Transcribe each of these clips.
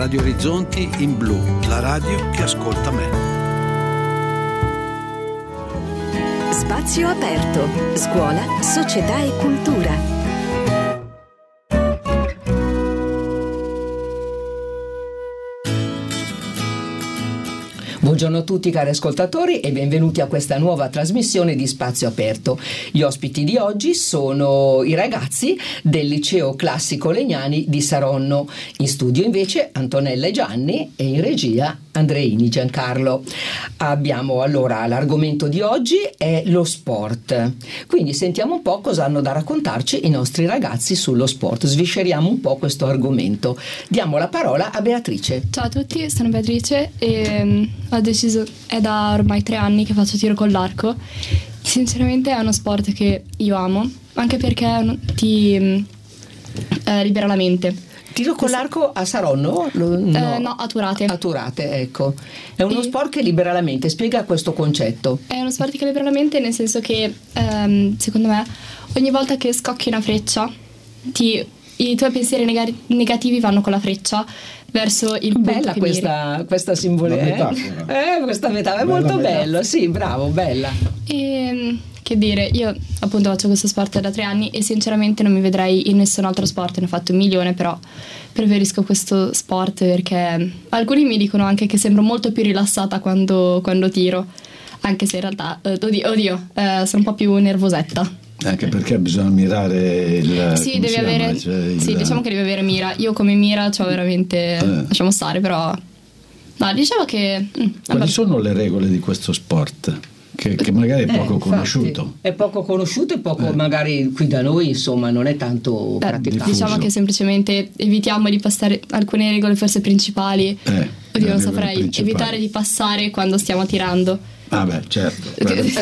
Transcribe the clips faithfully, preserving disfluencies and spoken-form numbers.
Radio Orizzonti in blu, la radio che ascolta me. Spazio aperto, scuola, società e cultura. Buongiorno a tutti cari ascoltatori e benvenuti a questa nuova trasmissione di Spazio Aperto. Gli ospiti di oggi sono i ragazzi del Liceo Classico Legnani di Saronno. In studio invece Antonella e Gianni e in regia Andreini Giancarlo. Abbiamo allora l'argomento di oggi è lo sport. Quindi sentiamo un po' cosa hanno da raccontarci i nostri ragazzi sullo sport. Svisceriamo un po' questo argomento. Diamo la parola a Beatrice. Ciao a tutti, sono Beatrice e ho deciso, è da ormai tre anni che faccio tiro con l'arco. Sinceramente è uno sport che io amo, anche perché ti eh, libera la mente. Tiro con l'arco a Saronno? Lo, no. Eh, no, a Turate. A Turate, ecco. È uno e sport che libera la mente. Spiega questo concetto. È uno sport che libera la mente nel senso che, ehm, secondo me, ogni volta che scocchi una freccia, ti, i tuoi pensieri neg- negativi vanno con la freccia verso il punto bella che questa, miri. questa simbolia. Eh, questa metafora è molto bella, sì, bravo, bella. E che dire, io appunto faccio questo sport da tre anni e sinceramente non mi vedrei in nessun altro sport, ne ho fatto un milione, però preferisco questo sport perché alcuni mi dicono anche che sembro molto più rilassata quando, quando tiro, anche se in realtà, eh, oddio, oddio eh, sono un po' più nervosetta. Anche perché bisogna mirare il... Sì, devi avere, cioè il... sì, diciamo che devi avere mira. Io come mira c'ho veramente... Eh. Lasciamo stare, però... No, diciamo che... Mm, Quali sono le regole di questo sport? Che, che magari è poco eh, conosciuto. Infatti, è poco conosciuto e poco eh. magari qui da noi, insomma, non è tanto Beh, praticato. Diciamo che semplicemente evitiamo di passare alcune regole forse principali. Eh, Oddio, non saprei. Principali. Evitare di passare quando stiamo tirando. Ah beh, certo. Direi che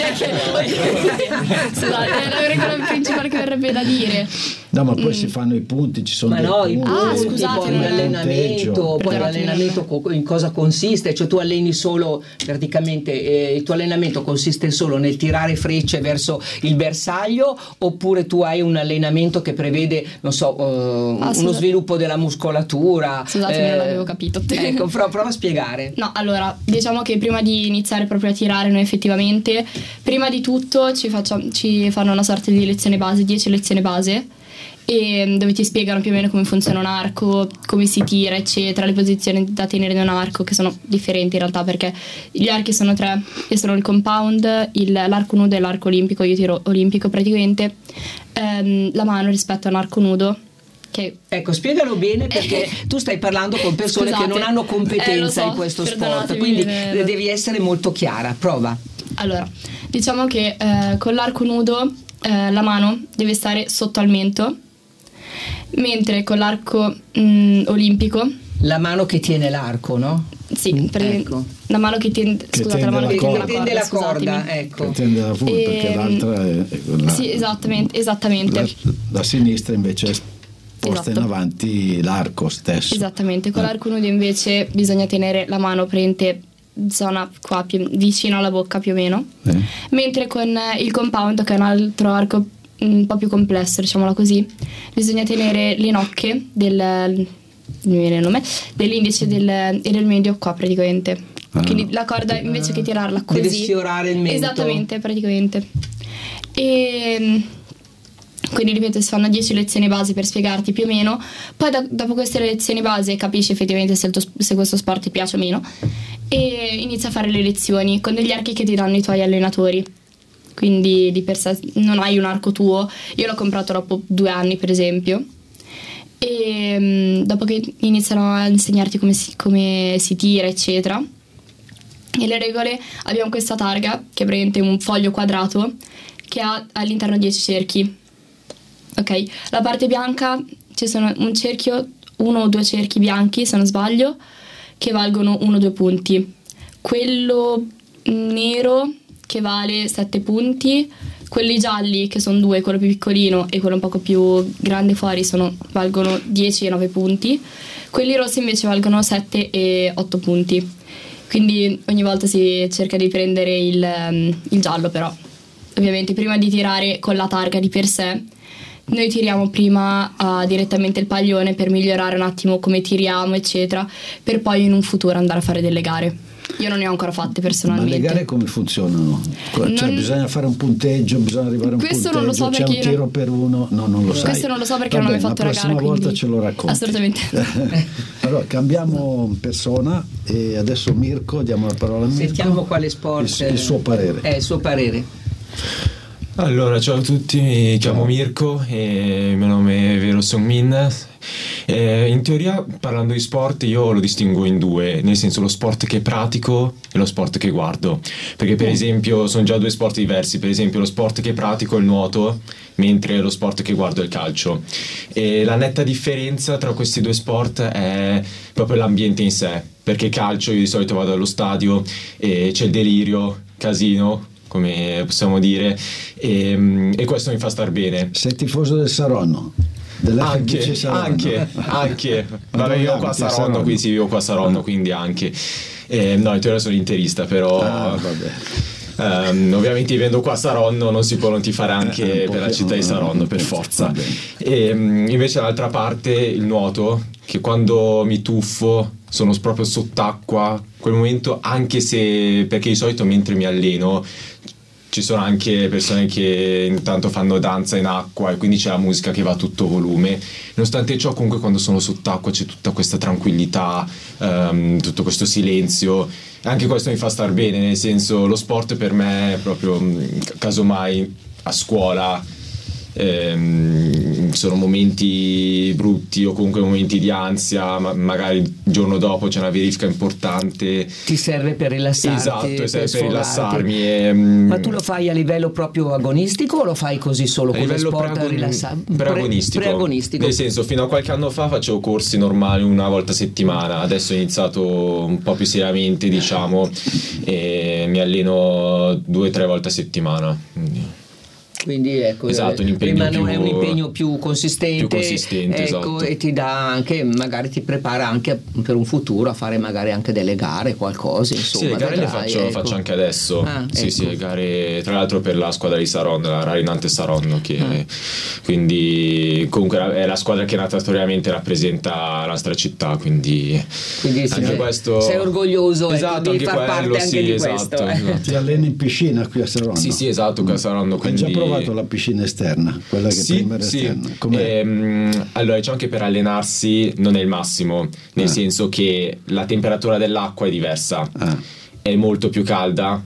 scusate, è la regola principale che verrebbe da dire. No, ma poi mm. si fanno i punti, ci sono ma dei no, punti. Ah, scusate, poi un allenamento, poi l'allenamento in cosa consiste? Cioè tu alleni solo, praticamente eh, il tuo allenamento consiste solo nel tirare frecce verso il bersaglio, oppure tu hai un allenamento che prevede, non so, uh, ah, uno sviluppo della muscolatura? Scusate, eh, non l'avevo capito. Ecco, prova, prova a spiegare. No, allora, diciamo che prima di iniziare proprio a tirare noi effettivamente, prima di tutto ci, facciamo, ci fanno una sorta di lezione base, dieci lezioni base, e dove ti spiegano più o meno come funziona un arco, come si tira eccetera, le posizioni da tenere in un arco, che sono differenti in realtà perché gli archi sono tre e sono il compound, il, l'arco nudo e l'arco olimpico. Io tiro olimpico praticamente, ehm, la mano rispetto a un arco nudo. Che... Ecco, spiegalo bene perché tu stai parlando con persone Scusate, che non hanno competenza eh, so, in questo sport, quindi quindi ne... devi essere molto chiara. Prova. Allora, diciamo che eh, con l'arco nudo eh, la mano deve stare sotto al mento, mentre con l'arco mh, olimpico la mano che tiene l'arco, no? Sì, per ecco. La mano che tiene, che scusate, la mano che corda. tiene la corda, tende la corda, ecco. Che tende la punta, E, perché l'altra è, è quella. Sì, esattamente, esattamente. La, la sinistra invece è posta esatto. in avanti l'arco stesso. Esattamente, con eh. l'arco nudo invece bisogna tenere la mano prende zona qua più vicino alla bocca più o meno, eh. mentre con il compound, che è un altro arco un po' più complesso, diciamola così, bisogna tenere le nocche del, non mi viene il nome, dell'indice del, e del medio qua praticamente. Ah. Quindi la corda invece che tirarla così deve sfiorare il mento. Esattamente, praticamente. E quindi ripeto, si fanno dieci lezioni base per spiegarti più o meno, poi da, dopo queste lezioni base capisci effettivamente se, il tuo, se questo sport ti piace o meno e inizi a fare le lezioni con degli archi che ti danno i tuoi allenatori. Quindi di per sé non hai un arco tuo. Io l'ho comprato dopo due anni per esempio, e um, dopo che iniziano a insegnarti come si, come si tira eccetera, e le regole, abbiamo questa targa che è praticamente un foglio quadrato che ha all'interno dieci cerchi. Ok, la parte bianca ci sono un cerchio, uno o due cerchi bianchi se non sbaglio, che valgono uno o due punti. Quello nero che vale sette punti, quelli gialli che sono due, quello più piccolino e quello un poco più grande fuori sono, valgono dieci e nove punti, quelli rossi invece valgono sette e otto punti, quindi ogni volta si cerca di prendere il, il giallo. Però ovviamente prima di tirare con la targa di per sé Noi tiriamo prima uh, direttamente il paglione per migliorare un attimo come tiriamo, eccetera, per poi in un futuro andare a fare delle gare. Io non ne ho ancora fatte personalmente. Ma le gare come funzionano? Cioè non... bisogna fare un punteggio, bisogna arrivare a un questo punteggio, non lo so, c'è perché un tiro non... per uno, no, non lo sai. Questo non lo so perché Va non ho mai bene, fatto la gara. La prossima quindi... volta ce lo racconti. Assolutamente. Allora, cambiamo persona e adesso Mirko, diamo la parola a Mirko. Sentiamo quale sport. Il, il suo parere. È il suo parere. Allora, ciao a tutti, mi chiamo Ciao. Mirko e il mio nome è Vero Songmin. Eh, in teoria, parlando di sport, io lo distingo in due, nel senso lo sport che pratico e lo sport che guardo, perché per esempio sono già due sport diversi. Per esempio lo sport che pratico è il nuoto, mentre lo sport che guardo è il calcio, e la netta differenza tra questi due sport è proprio l'ambiente in sé, perché calcio io di solito vado allo stadio e c'è il delirio, casino, come possiamo dire, e, e questo mi fa star bene. Sei tifoso del Saronno? Anche, Saronno. anche, anche. Vabbè, io qua a Saronno, Saronno, quindi sì, vivo qua a Saronno, ah. quindi anche. Eh, no, in teoria sono interista, però. Ah, vabbè. Um, ovviamente vivendo qua a Saronno non si può non tifare anche eh, per la città di Saronno, per forza. E um, invece dall'altra parte il nuoto, che quando mi tuffo sono proprio sott'acqua, quel momento, anche se, perché di solito mentre mi alleno ci sono anche persone che intanto fanno danza in acqua e quindi c'è la musica che va a tutto volume. Nonostante ciò, comunque quando sono sott'acqua c'è tutta questa tranquillità, um, tutto questo silenzio. Anche questo mi fa star bene, nel senso, lo sport per me è proprio, casomai a scuola ehm, sono momenti brutti o comunque momenti di ansia, ma magari il giorno dopo c'è una verifica importante, ti serve per rilassarti, esatto, per, serve per sfogarti. rilassarmi e, ma tu lo fai a livello proprio agonistico o lo fai così solo a come livello sport preagon- rilassante? preagonistico. preagonistico Nel senso, fino a qualche anno fa facevo corsi normali una volta a settimana, adesso ho iniziato un po' più seriamente, diciamo, e mi alleno due o tre volte a settimana. Quindi ecco, esatto, un impegno rimane più, è un impegno più consistente, più consistente, ecco, esatto. E ti dà anche, magari ti prepara anche per un futuro a fare magari anche delle gare, qualcosa, insomma. Sì, le gare vedrai, le faccio, ecco. faccio anche adesso. Ah, sì, ecco. sì, le gare tra l'altro per la squadra di Saronno, la Rarinante Saronno, che Ah. quindi comunque è la squadra che natatoriamente rappresenta la nostra città, quindi, quindi sì, anche sei, questo sei orgoglioso, esatto, ecco, di anche far quello, parte anche sì, di esatto, questo. eh. esatto. Ti alleni in piscina qui a Saronno? Sì, sì, esatto, qui a Saronno. Quindi... Hai già provato la piscina esterna, quella che sì, prima era sì. esterna? Com'è? Ehm, allora, diciamo che per allenarsi non è il massimo, nel Ah. senso che la temperatura dell'acqua è diversa, Ah. è molto più calda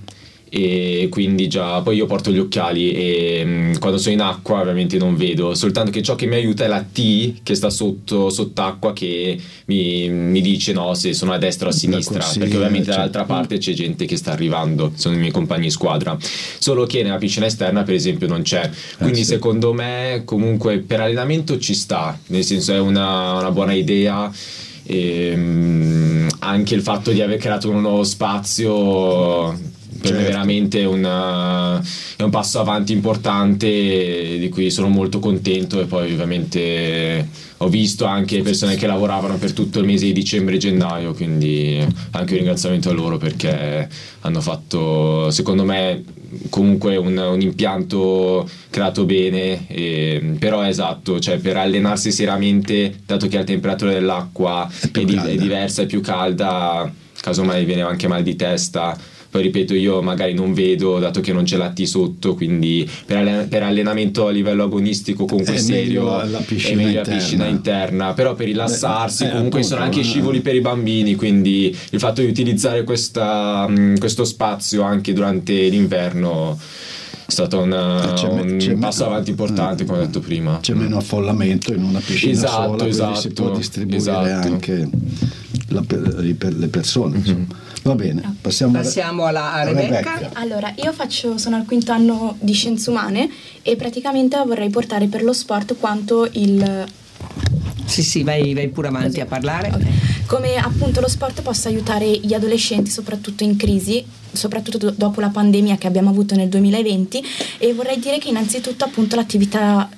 e quindi già poi io porto gli occhiali e mh, quando sono in acqua ovviamente non vedo, soltanto che ciò che mi aiuta è la T che sta sotto sott'acqua che mi, mi dice no se sono a destra o a sinistra, consiglia, perché ovviamente certo. dall'altra parte c'è gente che sta arrivando, sono i miei compagni di squadra, solo che nella piscina esterna per esempio non c'è, quindi Eh, sì. secondo me comunque per allenamento ci sta, nel senso è una, una buona idea. E, mh, anche il fatto di aver creato un nuovo spazio per me Certo. veramente una, è un passo avanti importante di cui sono molto contento, e poi ovviamente ho visto anche persone che lavoravano per tutto il mese di dicembre e gennaio, quindi anche un ringraziamento a loro perché hanno fatto secondo me comunque un, un impianto creato bene, e, però è esatto, cioè per allenarsi seriamente, dato che la temperatura dell'acqua È più è, di- calda. è diversa, è più calda, casomai viene anche mal di testa. Poi ripeto, io magari non vedo, dato che non c'è la T sotto, quindi per, allen- per allenamento a livello agonistico comunque È serio meglio la piscina è meglio interna. la piscina interna, però per rilassarsi Beh, eh, comunque appunto, sono anche eh. scivoli per i bambini, quindi il fatto di utilizzare questa, mh, questo spazio anche durante l'inverno è stato una, Eh, c'è me- un c'è me- passo avanti importante, eh, come ho detto prima. C'è meno affollamento in una piscina Esatto, sola, quindi esatto, si può distribuire esatto. anche la, per, per le persone, insomma. Va bene, passiamo, Passiamo alla a Rebecca. Allora, io faccio, sono al quinto anno di Scienze Umane e praticamente vorrei portare per lo sport quanto il... Sì, sì, vai, vai pure avanti a parlare. Ok. Come appunto lo sport possa aiutare gli adolescenti, soprattutto in crisi, soprattutto do- dopo la pandemia che abbiamo avuto nel duemilaventi, e vorrei dire che innanzitutto appunto l'attività eh,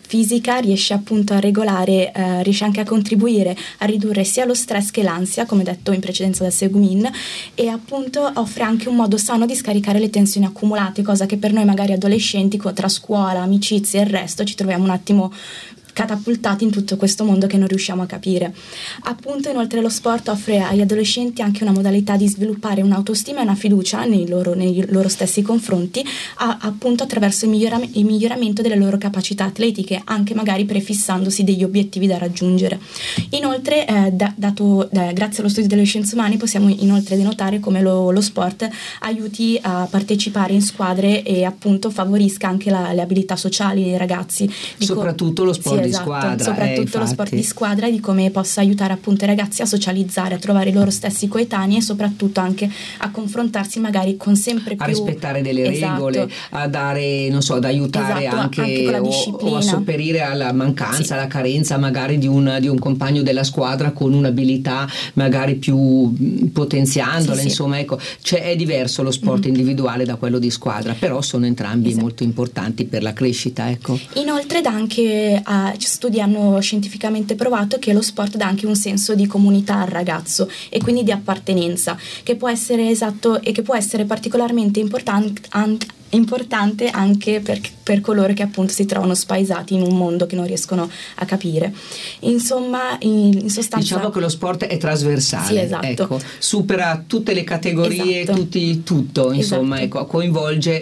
fisica riesce appunto a regolare, eh, riesce anche a contribuire a ridurre sia lo stress che l'ansia, come detto in precedenza da Segumin, e appunto offre anche un modo sano di scaricare le tensioni accumulate, cosa che per noi magari adolescenti tra scuola, amicizie e il resto ci troviamo un attimo catapultati in tutto questo mondo che non riusciamo a capire. Appunto, inoltre, lo sport offre agli adolescenti anche una modalità di sviluppare un'autostima e una fiducia nei loro, nei loro stessi confronti, a, appunto attraverso il, miglioram- il miglioramento delle loro capacità atletiche, anche magari prefissandosi degli obiettivi da raggiungere. Inoltre, eh, da, dato, eh, grazie allo studio delle scienze umane, possiamo inoltre denotare come lo, lo sport aiuti a partecipare in squadre e appunto favorisca anche la, le abilità sociali dei ragazzi. Dico, soprattutto lo sport sì, di esatto, squadra, soprattutto eh, lo sport di squadra, e di come possa aiutare appunto i ragazzi a socializzare, a trovare i loro stessi coetanei e soprattutto anche a confrontarsi magari con sempre più, a rispettare delle esatto, regole, a dare, non so, ad aiutare, esatto, anche, anche con la o, disciplina, o a sopperire alla mancanza, sì, alla carenza magari di un, di un compagno della squadra con un'abilità magari più potenziandola, sì, insomma, sì. ecco, cioè è diverso lo sport mm-hmm. individuale da quello di squadra, però sono entrambi esatto. molto importanti per la crescita, ecco. Inoltre dà anche, uh, studi hanno scientificamente provato che lo sport dà anche un senso di comunità al ragazzo e quindi di appartenenza, che può essere esatto e che può essere particolarmente importante an- importante anche per, per coloro che appunto si trovano spaesati in un mondo che non riescono a capire. Insomma, in, in sostanza, diciamo che lo sport è trasversale, sì, esatto. ecco, supera tutte le categorie, esatto. tutti, tutto, insomma, esatto. ecco, coinvolge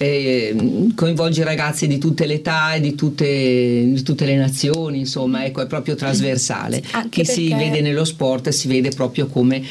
Eh, coinvolge ragazzi di tutte le età e di tutte, di tutte le nazioni, insomma, ecco, è proprio trasversale. Anche Chi perché... si vede nello sport si vede proprio come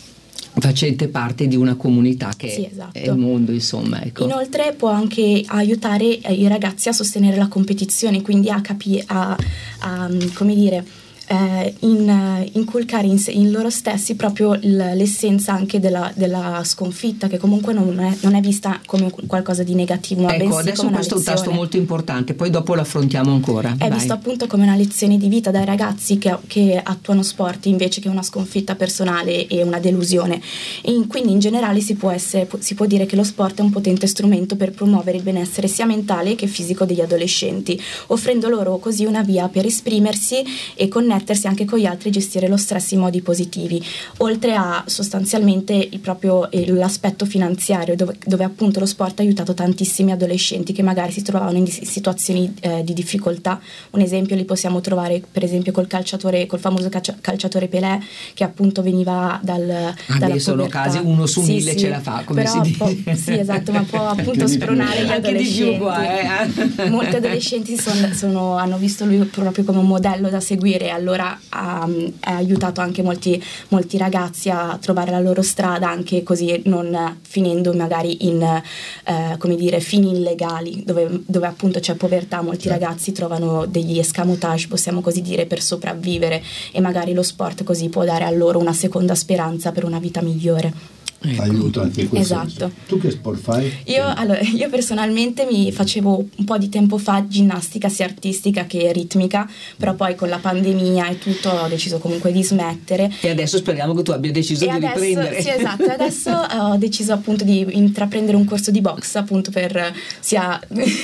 facente parte di una comunità che sì, esatto. è il mondo, insomma, ecco. Inoltre può anche aiutare i ragazzi a sostenere la competizione, quindi a capire, a, a come dire, Eh, in, uh, inculcare in, se, in loro stessi proprio l- l'essenza anche della, della sconfitta, che comunque non è, non è vista come qualcosa di negativo, ma ecco, bensì adesso come questo è un lezione. tasto molto importante, poi dopo lo affrontiamo ancora. È Vai. visto appunto come una lezione di vita dai ragazzi che, che attuano sport, invece che una sconfitta personale e una delusione. E in, quindi in generale si può, essere, si può dire che lo sport è un potente strumento per promuovere il benessere sia mentale che fisico degli adolescenti, offrendo loro così una via per esprimersi e connettersi anche con gli altri e gestire lo stress in modi positivi, oltre a sostanzialmente il proprio eh, l'aspetto finanziario, dove, dove appunto lo sport ha aiutato tantissimi adolescenti che magari si trovavano in situazioni eh, di difficoltà. Un esempio li possiamo trovare per esempio col calciatore, col famoso calcia, calciatore Pelé, che appunto veniva dal ah, dalla beh, sono povertà. casi uno su sì, mille sì, ce la fa, come però si dice. Può, sì, esatto, ma può appunto spronare gli adolescenti. Qua, eh. Molti adolescenti son, sono, hanno visto lui proprio come un modello da seguire, e allora ha, ha aiutato anche molti, molti ragazzi a trovare la loro strada, anche così non finendo magari in eh, come dire fini illegali, dove, dove appunto c'è povertà. Molti ragazzi trovano degli escamotage, possiamo così dire, per sopravvivere, e magari lo sport così può dare a loro una seconda speranza per una vita migliore. Ecco. Aiuto anche in questo esatto. senso. Tu che sport fai? Io, allora, io personalmente mi facevo un po' di tempo fa ginnastica sia artistica che ritmica, però poi con la pandemia e tutto ho deciso comunque di smettere. E adesso speriamo che tu abbia deciso e di adesso, riprendere. Sì, esatto. Adesso ho deciso appunto di intraprendere un corso di box, appunto per sia,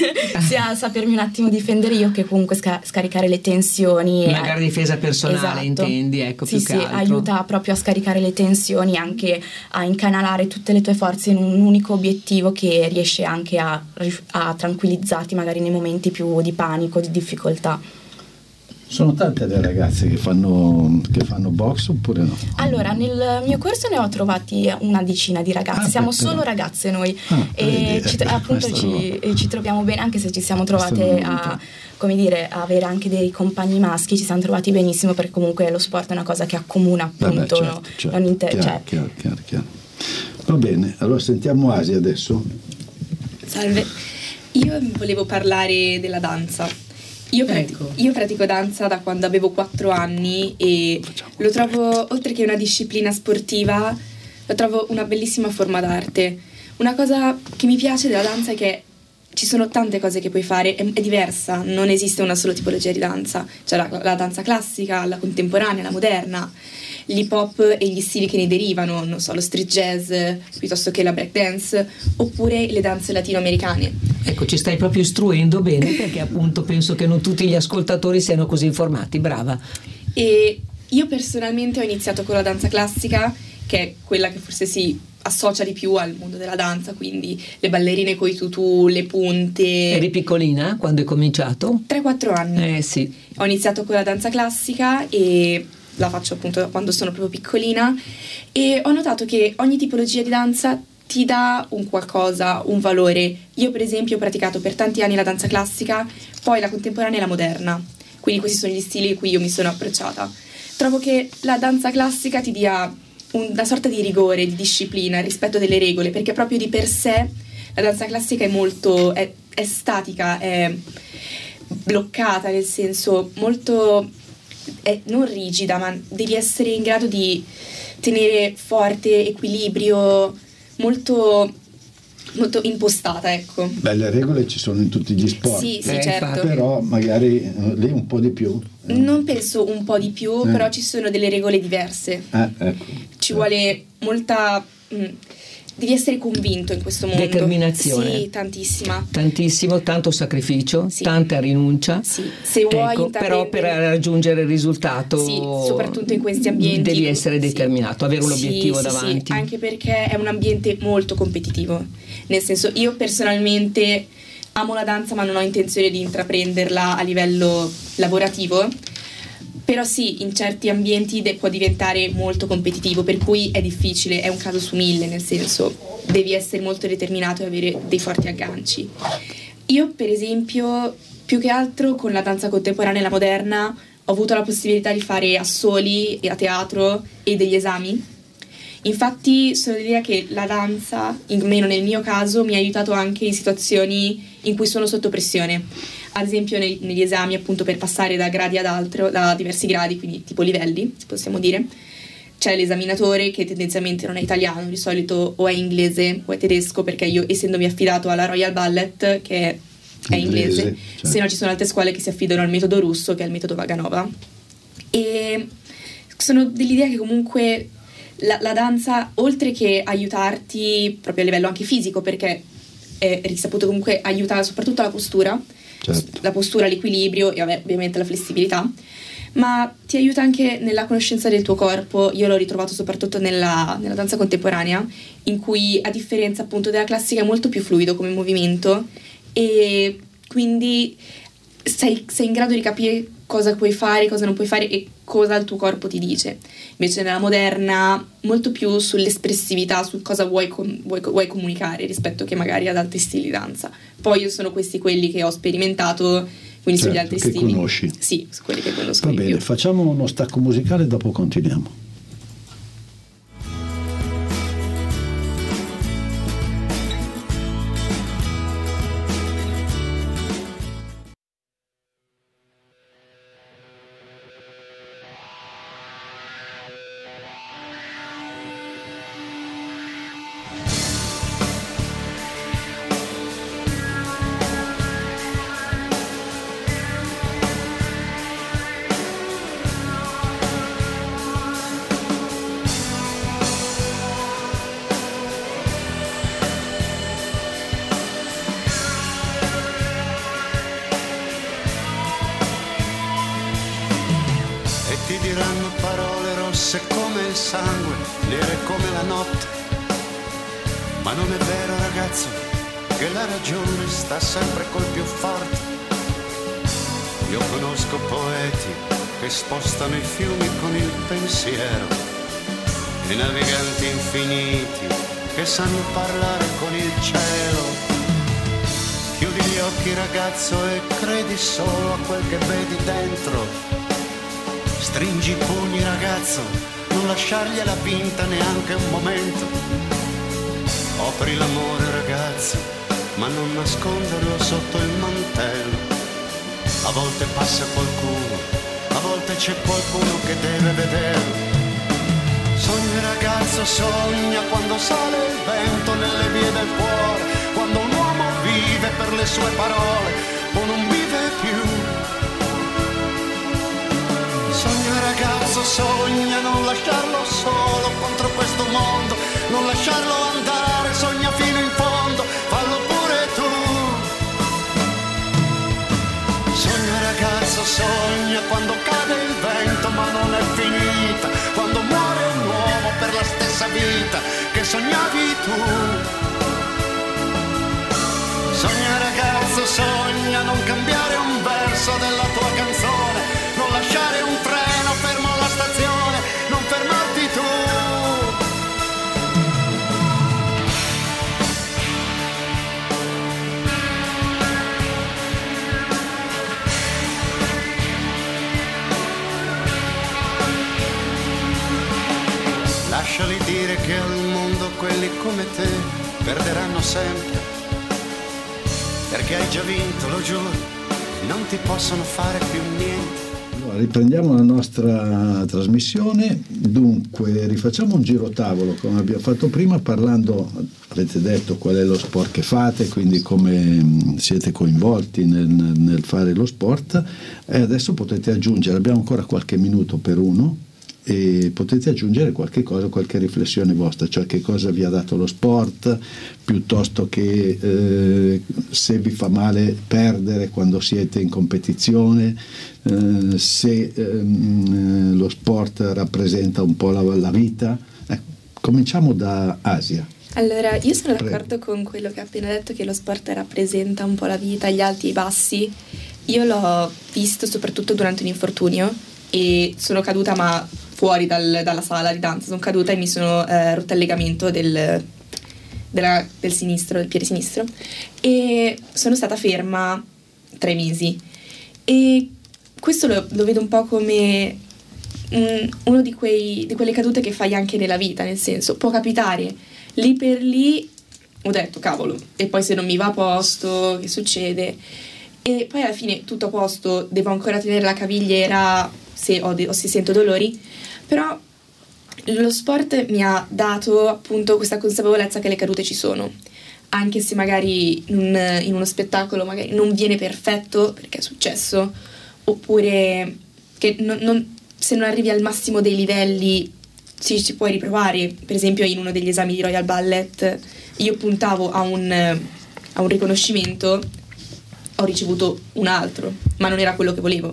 sia sapermi un attimo difendere io, che comunque sca- scaricare le tensioni. Magari difesa personale, esatto. intendi, ecco, sì, più sì, che altro. aiuta proprio a scaricare le tensioni, anche a incanalare tutte le tue forze in un unico obiettivo, che riesce anche a, a tranquillizzarti magari nei momenti più di panico, di difficoltà. Sono tante le ragazze che fanno, che fanno box oppure no? Allora, nel mio corso ne ho trovati una decina di ragazze, ah, siamo però. solo ragazze noi, ah, e vedi, ci, eh, appunto ci, ci troviamo bene, anche se ci siamo trovate a, come dire, a avere anche dei compagni maschi, ci siamo trovati benissimo, perché comunque lo sport è una cosa che accomuna, appunto. Vabbè, certo, no? certo. Non inter- chiaro, cioè. chiaro, chiaro, chiaro. Va bene, allora sentiamo Asia adesso. Salve, io volevo parlare della danza. Io, pratico, ecco. io pratico danza da quando avevo quattro anni e lo trovo, oltre che una disciplina sportiva, lo trovo una bellissima forma d'arte. Una cosa che mi piace della danza è che ci sono tante cose che puoi fare, è, è diversa, non esiste una sola tipologia di danza. C'è la, la danza classica, la contemporanea, la moderna. l'hip hop e gli stili che ne derivano, non so, lo street jazz piuttosto che la break dance, oppure le danze latinoamericane. Ecco, ci stai proprio istruendo bene, perché appunto penso che non tutti gli ascoltatori siano così informati, brava. E io personalmente ho iniziato con la danza classica, che è quella che forse si associa di più al mondo della danza, quindi le ballerine coi tutù, le punte. Eri piccolina quando hai cominciato? tre quattro anni. Eh sì. Ho iniziato con la danza classica e la faccio appunto quando sono proprio piccolina, e ho notato che ogni tipologia di danza ti dà un qualcosa, un valore. Io per esempio ho praticato per tanti anni la danza classica, poi la contemporanea e la moderna, quindi questi sono gli stili a cui io mi sono approcciata. Trovo che la danza classica ti dia una sorta di rigore, di disciplina, rispetto delle regole, perché proprio di per sé la danza classica è molto è, è statica, è bloccata, nel senso molto è non rigida, ma devi essere in grado di tenere forte equilibrio, molto molto impostata, ecco. Beh, le regole ci sono in tutti gli sport. Sì, sì, Eh, certo. Però magari eh, lì un po' di più. Non penso un po' di più, Eh. però ci sono delle regole diverse. Eh, ecco. Ci vuole molta mh, devi essere convinto in questo mondo. Determinazione. Sì, tantissima. Tantissimo, tanto sacrificio, Sì. tanta rinuncia. Sì, se vuoi Ecco, però per intraprendere- raggiungere il risultato, Sì, soprattutto in questi ambienti. devi essere Sì. determinato, avere un Sì, obiettivo sì, davanti. Sì, anche perché è un ambiente molto competitivo. Nel senso, io personalmente amo la danza, ma non ho intenzione di intraprenderla a livello lavorativo. Però sì, in certi ambienti de- può diventare molto competitivo, per cui è difficile, è un caso su mille, nel senso devi essere molto determinato e avere dei forti agganci. Io per esempio, più che altro con la danza contemporanea e la moderna, ho avuto la possibilità di fare assoli a teatro e degli esami. Infatti sono dell'idea che la danza, almeno nel mio caso, mi ha aiutato anche in situazioni in cui sono sotto pressione. Ad esempio nei, negli esami, appunto, per passare da gradi ad altro, da diversi gradi, quindi tipo livelli, possiamo dire, c'è l'esaminatore che tendenzialmente non è italiano, di solito o è inglese o è tedesco, perché io, essendomi affidato alla Royal Ballet, che è, è inglese, Inglese, certo. se no ci sono altre scuole che si affidano al metodo russo, che è il metodo Vaganova. E sono dell'idea che comunque la, la danza, oltre che aiutarti proprio a livello anche fisico, perché è risaputo comunque aiuta soprattutto la postura, Certo. la postura, l'equilibrio e vabbè, ovviamente la flessibilità, ma ti aiuta anche nella conoscenza del tuo corpo. Io l'ho ritrovato soprattutto nella, nella danza contemporanea, in cui a differenza appunto della classica è molto più fluido come movimento, e quindi sei, sei in grado di capire cosa puoi fare, cosa non puoi fare e cosa il tuo corpo ti dice. Invece nella moderna molto più sull'espressività, su cosa vuoi, com- vuoi, vuoi comunicare, rispetto che magari ad altri stili di danza. Poi io sono questi quelli che ho sperimentato, quindi Certo, sugli altri che stili. conosci. Sì, su quelli che conosco Va di bene, più. facciamo uno stacco musicale e dopo continuiamo. Ti diranno parole rosse come il sangue, nere come la notte. Ma non è vero, ragazzo, che la ragione sta sempre col più forte. Io conosco poeti che spostano i fiumi con il pensiero, e naviganti infiniti che sanno parlare con il cielo. Chiudi gli occhi, ragazzo, e credi solo a quel che vedi dentro. Stringi i pugni, ragazzo, non lasciargliela vinta neanche un momento. Offri l'amore, ragazzo, ma non nasconderlo sotto il mantello. A volte passa qualcuno, a volte c'è qualcuno che deve vederlo. Sogna, ragazzo, sogna quando sale il vento nelle vie del cuore, quando un uomo vive per le sue parole o non vive più. Sogna ragazzo, sogna, non lasciarlo solo contro questo mondo, non lasciarlo andare, sogna fino in fondo, fallo pure tu. Sogna ragazzo, sogna quando cade il vento ma non è finita, quando muore un uomo per la stessa vita che sognavi tu. Sogna ragazzo, sogna, non cambiare un verso della tua canzone, non lasciare un treno fermo alla stazione, non fermarti tu. Lasciali dire che al mondo quelli come te perderanno sempre, perché hai già vinto, lo giuro, non ti possono fare più niente. Allora, riprendiamo la nostra trasmissione. Dunque, rifacciamo un giro tavolo come abbiamo fatto prima, parlando, avete detto qual è lo sport che fate, quindi come siete coinvolti nel, nel fare lo sport, e adesso potete aggiungere, abbiamo ancora qualche minuto per uno, e potete aggiungere qualche cosa, qualche riflessione vostra, cioè che cosa vi ha dato lo sport, piuttosto che eh, se vi fa male perdere quando siete in competizione, eh, se ehm, lo sport rappresenta un po' la, la vita. Eh, cominciamo da Asia. Allora, io sono Prego. d'accordo con quello che ha appena detto, che lo sport rappresenta un po' la vita, gli alti e i bassi. Io l'ho visto soprattutto durante un infortunio e sono caduta, ma fuori dal, dalla sala di danza, sono caduta e mi sono eh, rotta il legamento del, della, del sinistro, del piede sinistro, e sono stata ferma tre mesi. E questo lo, lo vedo un po' come um, uno di, quei, di quelle cadute che fai anche nella vita, nel senso, può capitare, lì per lì ho detto cavolo, e poi se non mi va a posto, che succede? E poi alla fine tutto a posto, devo ancora tenere la cavigliera se, ho de- o se sento dolori, però lo sport mi ha dato appunto questa consapevolezza che le cadute ci sono, anche se magari in, in uno spettacolo magari non viene perfetto perché è successo, oppure che non, non, se non arrivi al massimo dei livelli ci, ci puoi riprovare. Per esempio in uno degli esami di Royal Ballet io puntavo a un, a un riconoscimento, ho ricevuto un altro, ma non era quello che volevo.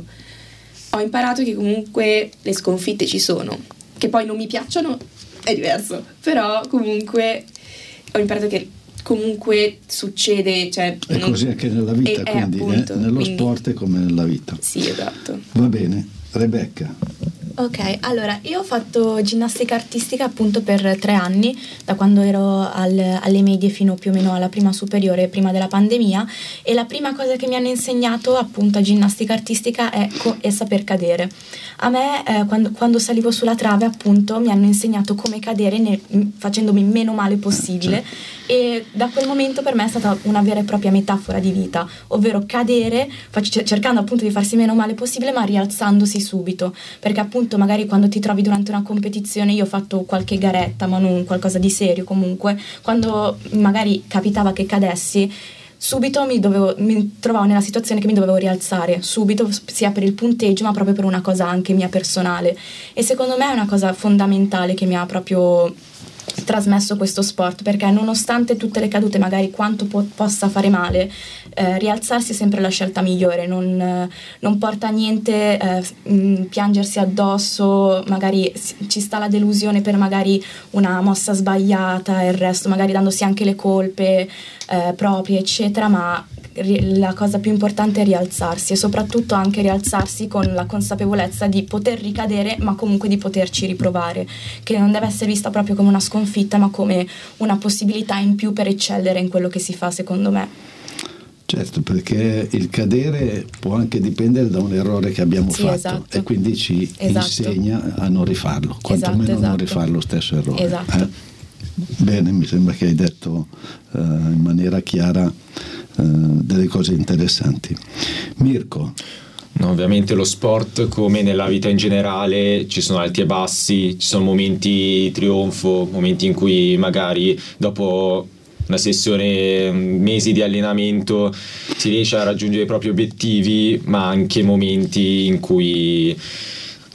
Ho imparato che comunque le sconfitte ci sono, che poi non mi piacciono è diverso, però comunque ho imparato che comunque succede, cioè È non... così anche nella vita, è, è quindi appunto, eh, nello quindi... sport è come nella vita. Sì, esatto. Va bene, Rebecca. Ok, allora io ho fatto ginnastica artistica appunto per tre anni, da quando ero al, alle medie fino più o meno alla prima superiore, prima della pandemia, e la prima cosa che mi hanno insegnato appunto a ginnastica artistica è, co- è saper cadere. A me eh, quando, quando salivo sulla trave appunto mi hanno insegnato come cadere ne, facendomi meno male possibile, e da quel momento per me è stata una vera e propria metafora di vita, ovvero cadere fac- cercando appunto di farsi meno male possibile ma rialzandosi subito, perché appunto magari quando ti trovi durante una competizione, io ho fatto qualche garetta ma non qualcosa di serio, comunque quando magari capitava che cadessi subito mi, dovevo, mi trovavo nella situazione che mi dovevo rialzare subito, sia per il punteggio ma proprio per una cosa anche mia personale, e secondo me è una cosa fondamentale che mi ha proprio trasmesso questo sport, perché nonostante tutte le cadute magari quanto po- possa fare male, eh, rialzarsi è sempre la scelta migliore, non, eh, non porta a niente eh, mh, piangersi addosso, magari ci sta la delusione per magari una mossa sbagliata e il resto magari dandosi anche le colpe eh, proprie eccetera, ma la cosa più importante è rialzarsi, e soprattutto anche rialzarsi con la consapevolezza di poter ricadere ma comunque di poterci riprovare, che non deve essere vista proprio come una sconfitta ma come una possibilità in più per eccellere in quello che si fa, secondo me. Certo, perché il cadere può anche dipendere da un errore che abbiamo sì, fatto, esatto. e quindi ci esatto. insegna a non rifarlo, quantomeno esatto, esatto. non rifare lo stesso errore. Esatto. Eh? Bene, mi sembra che hai detto uh, in maniera chiara uh, delle cose interessanti. Mirko. No, ovviamente lo sport, come nella vita in generale, ci sono alti e bassi, ci sono momenti di trionfo, momenti in cui magari dopo una sessione, mesi di allenamento, si riesce a raggiungere i propri obiettivi, ma anche momenti in cui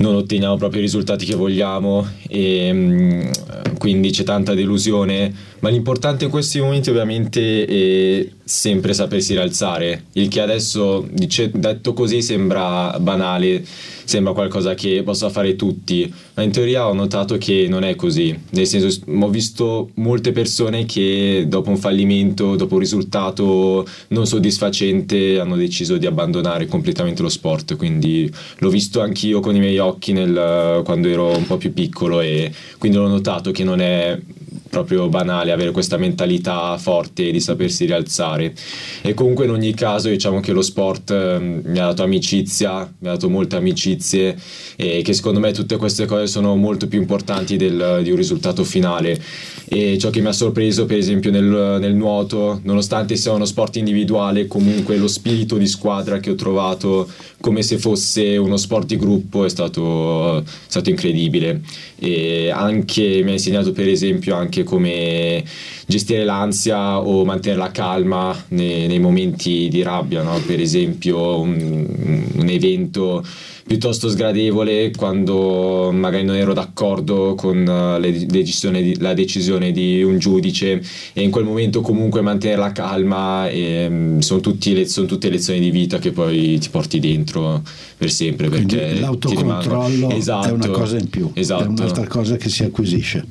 non otteniamo proprio i risultati che vogliamo e mh, quindi c'è tanta delusione, ma l'importante in questi momenti ovviamente è sempre sapersi rialzare, il che adesso dice, detto così sembra banale, sembra qualcosa che possa fare tutti, ma in teoria ho notato che non è così, nel senso ho visto molte persone che dopo un fallimento, dopo un risultato non soddisfacente hanno deciso di abbandonare completamente lo sport, quindi l'ho visto anch'io con i miei occhi nel, quando ero un po' più piccolo e quindi l'ho notato che non è proprio banale avere questa mentalità forte di sapersi rialzare. E comunque in ogni caso diciamo che lo sport eh, mi ha dato amicizia, mi ha dato molte amicizie e che secondo me tutte queste cose sono molto più importanti del, di un risultato finale. E ciò che mi ha sorpreso per esempio nel, nel nuoto, nonostante sia uno sport individuale, comunque lo spirito di squadra che ho trovato come se fosse uno sport di gruppo è stato, è stato incredibile, e anche mi ha insegnato per esempio anche come gestire l'ansia o mantenere la calma nei, nei momenti di rabbia, no? Per esempio un, un evento piuttosto sgradevole quando magari non ero d'accordo con le decisioni di, la decisione di un giudice, e in quel momento comunque mantenere la calma e, um, sono, tutti, sono tutte lezioni di vita che poi ti porti dentro per sempre. Quindi perché l'autocontrollo ti esatto, è una cosa in più, esatto. È un'altra cosa che si acquisisce.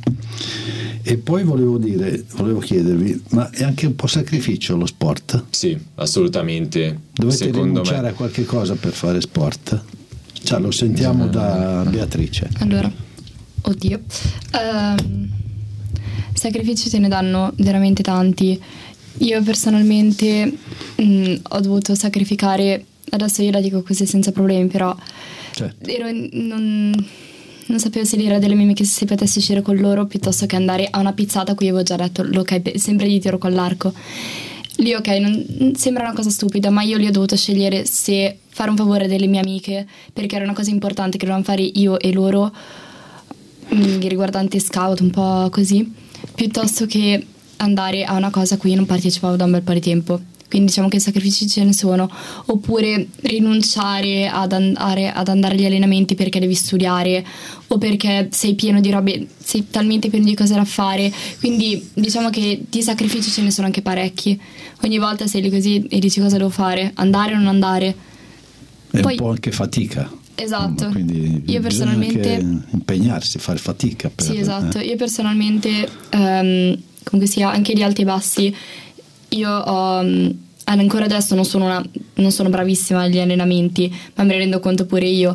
E poi volevo dire, volevo chiedervi, ma è anche un po' sacrificio lo sport? Sì, assolutamente. Dovete Secondo rinunciare me. a qualche cosa per fare sport? Cioè, lo sentiamo da Beatrice. Allora, oddio, um, sacrifici se ne danno veramente tanti. Io personalmente mh, ho dovuto sacrificare, adesso io la dico così senza problemi, però certo. ero non, non sapevo se dire a delle mie amiche se potessi uscire con loro piuttosto che andare a una pizzata a cui avevo già detto ok, sempre di tiro con l'arco. Lì ok, non, sembra una cosa stupida, ma io lì ho dovuto scegliere se fare un favore delle mie amiche, perché era una cosa importante che dovevamo fare io e loro, mh, riguardante scout, un po' così, piuttosto che andare a una cosa a cui io non partecipavo da un bel po' di tempo. Quindi diciamo che sacrifici ce ne sono, oppure rinunciare ad andare, ad andare agli allenamenti perché devi studiare o perché sei pieno di robe, sei talmente pieno di cose da fare, quindi diciamo che di sacrifici ce ne sono anche parecchi. Ogni volta sei lì così e dici cosa devo fare, andare o non andare. È Poi, un po' anche fatica. Esatto. Quindi io personalmente anche impegnarsi, fare fatica per, sì, esatto. eh. Io personalmente um, comunque sia anche di alti e bassi. Io ho, ancora adesso non sono, una, non sono bravissima agli allenamenti, ma me ne rendo conto pure io,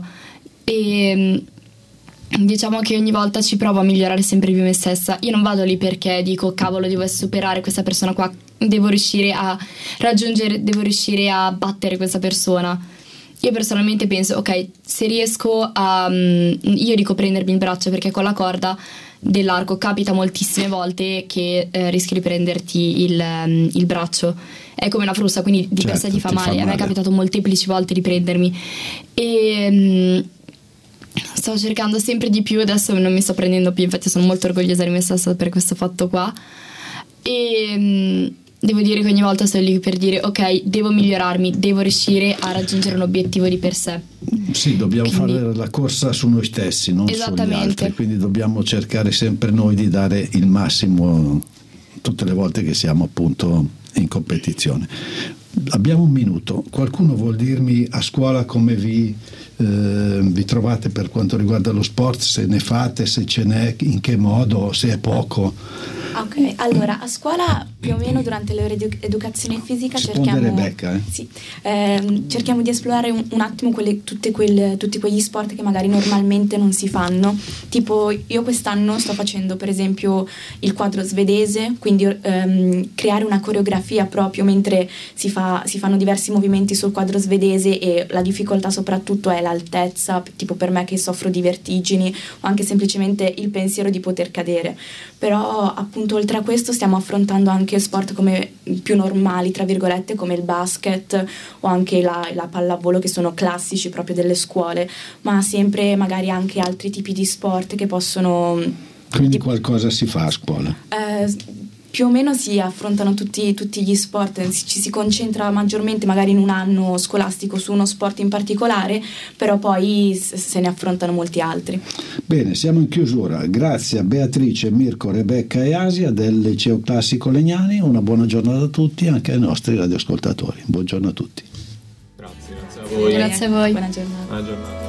e diciamo che ogni volta ci provo a migliorare sempre più me stessa. Io non vado lì perché dico cavolo devo superare questa persona qua, devo riuscire a raggiungere, devo riuscire a battere questa persona. Io personalmente penso ok, se riesco a io dico prendermi il braccio, perché con la corda dell'arco capita moltissime volte che eh, rischi di prenderti il, um, il braccio, è come una frusta, quindi di certo, per sé ti fa ti male. fa male. A me è capitato molteplici volte di prendermi e um, sto cercando sempre di più, adesso non mi sto prendendo più, infatti sono molto orgogliosa di me stessa per questo fatto qua, e um, devo dire che ogni volta sto lì per dire ok, devo migliorarmi, devo riuscire a raggiungere un obiettivo di per sé. Sì, dobbiamo quindi, fare la corsa su noi stessi, non sugli altri, quindi dobbiamo cercare sempre noi di dare il massimo tutte le volte che siamo appunto in competizione. Abbiamo un minuto, qualcuno vuol dirmi a scuola come vi, eh, vi trovate per quanto riguarda lo sport, se ne fate, se ce n'è, in che modo, se è poco? Ok, allora a scuola più o meno durante le ore di educazione fisica cerchiamo, Rebecca, eh? sì, ehm, cerchiamo di esplorare un, un attimo quelle, tutte quelle, tutti quegli sport che magari normalmente non si fanno. Tipo io quest'anno sto facendo per esempio il quadro svedese, quindi ehm, creare una coreografia proprio mentre si, fa, si fanno diversi movimenti sul quadro svedese, e la difficoltà soprattutto è l'altezza, tipo per me che soffro di vertigini, o anche semplicemente il pensiero di poter cadere. Però appunto oltre a questo stiamo affrontando anche sport come più normali tra virgolette, come il basket o anche la, la pallavolo, che sono classici proprio delle scuole, ma sempre magari anche altri tipi di sport che possono. Quindi qualcosa si fa a scuola? Eh, più o meno si affrontano tutti, tutti gli sport, ci si concentra maggiormente magari in un anno scolastico su uno sport in particolare, però poi se ne affrontano molti altri. Bene, siamo in chiusura. Grazie a Beatrice, Mirko, Rebecca e Asia del Liceo Classico Legnani. Una buona giornata a tutti, anche ai nostri radioascoltatori. Buongiorno a tutti. Grazie, grazie a voi. Grazie a voi. Buona giornata. Buona giornata.